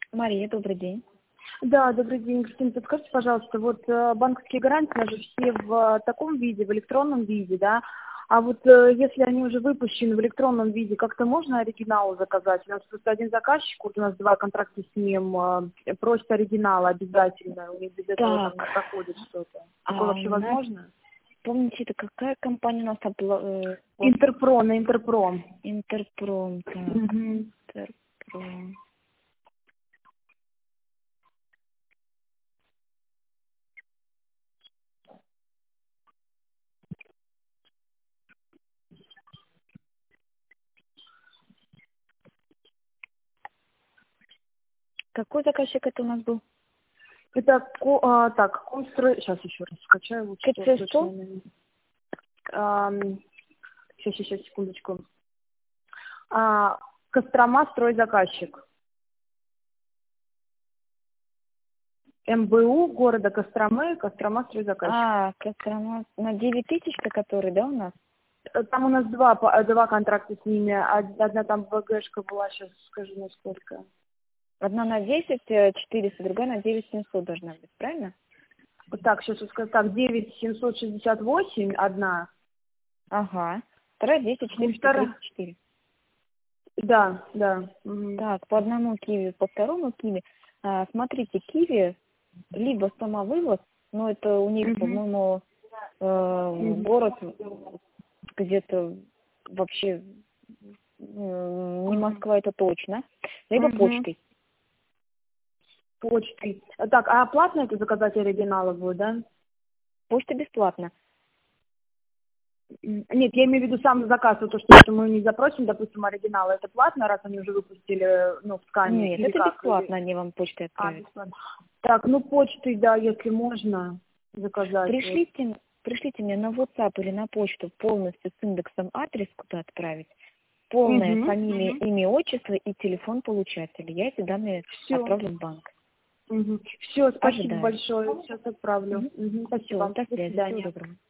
Мария, добрый день. Да, добрый день, Кристина. Подскажите, пожалуйста, вот банковские гарантии, у нас же все в таком виде, в электронном виде, да? А вот если они уже выпущены в электронном виде, как-то можно оригинал заказать? У нас просто один заказчик, вот у нас 2 контракта с ним, просит оригинала обязательно, у них без этого там Так, не проходит что-то. Такое у вообще нас, возможно? помните, это какая компания у нас Интерпром, на Интерпром. Интерпром, так, Мгм. Интерпром. Какой заказчик это у нас был? Это, так, Комстрой, сейчас еще раз скачаю лучше, чтобы КЦ точно. 100? Сейчас, секундочку. Кострома стройзаказчик. МБУ города Костромы, Кострома стройзаказчик. Кострома на 9 000-то, который, да, у нас? Там у нас два контракта с ними. Одна там ВГшка была, сейчас скажу насколько. Одна на 10 400, другая на 9 700 должна быть, правильно? Вот так, сейчас скажу. Так, 9768 одна. Ага. Вторая 10 И вторая. 434. Да, да. Мгм. Так, по одному киви, по второму киви. Смотрите, киви либо самовывоз, но это у них, Мгм. по-моему, Мгм. город где-то вообще не Ага. Москва, это точно, либо Мгм. почтой. Почтой. Так, а платно это заказать оригиналы будет, да? Почта бесплатно. Нет, я имею в виду сам заказ, вот то, что мы не запросим, допустим, оригиналы, это платно, раз они уже выпустили, ну, в скане, Нет, или это как? Или... бесплатно, они вам почтой отправят. Бесплатно. Так, ну, почтой, да, если можно заказать, вот. Пришлите мне на WhatsApp или на почту полностью с индексом адрес, куда отправить, полное Угу, фамилия, угу. имя, отчество и телефон получателя. Я эти данные Все. отправлю в банк. Угу. Все, спасибо Ожидаю. большое, сейчас отправлю. Угу, Все, спасибо. до До связи, всего свидания. доброго.